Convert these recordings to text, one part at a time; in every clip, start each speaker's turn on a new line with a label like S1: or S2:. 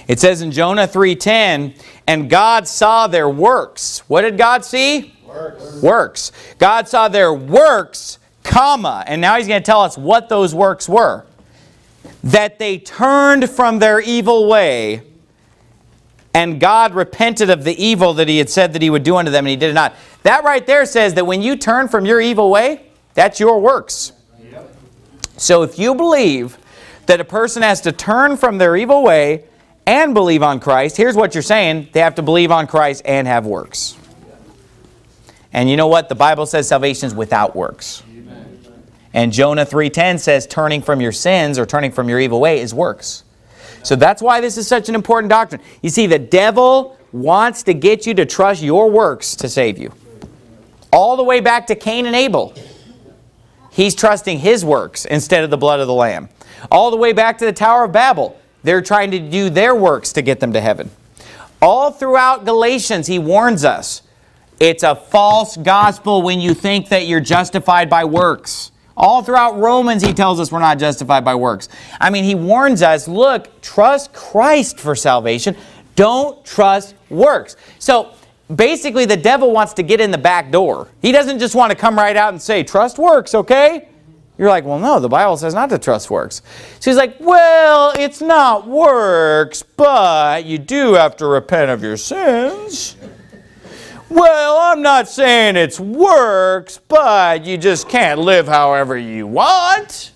S1: It says in Jonah 3:10, and God saw their works. What did God see? Works. God saw their works, comma, and now He's going to tell us what those works were. That they turned from their evil way, and God repented of the evil that He had said that He would do unto them, and He did it not. That right there says that when you turn from your evil way, that's your works. Yep. So if you believe that a person has to turn from their evil way and believe on Christ, here's what you're saying. They have to believe on Christ and have works. And you know what? The Bible says salvation is without works. Amen. And Jonah 3:10 says turning from your sins or turning from your evil way is works. So that's why this is such an important doctrine. You see, the devil wants to get you to trust your works to save you. All the way back to Cain and Abel. He's trusting his works instead of the blood of the Lamb. All the way back to the Tower of Babel. They're trying to do their works to get them to heaven. All throughout Galatians, he warns us. It's a false gospel when you think that you're justified by works. All throughout Romans, he tells us we're not justified by works. I mean, he warns us, look, trust Christ for salvation. Don't trust works. So, basically, the devil wants to get in the back door. He doesn't just want to come right out and say, trust works, okay? You're like, well, no, the Bible says not to trust works. So he's like, well, it's not works, but you do have to repent of your sins. Well, I'm not saying it's works, but you just can't live however you want.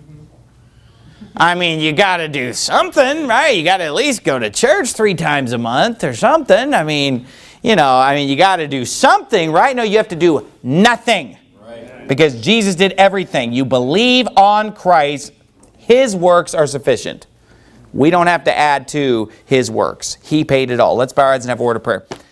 S1: I mean, you got to do something, right? You got to at least go to church 3 times a month or something. I mean, you got to do something, right? No, you have to do nothing. Right. Because Jesus did everything. You believe on Christ, His works are sufficient. We don't have to add to His works. He paid it all. Let's bow our heads and have a word of prayer.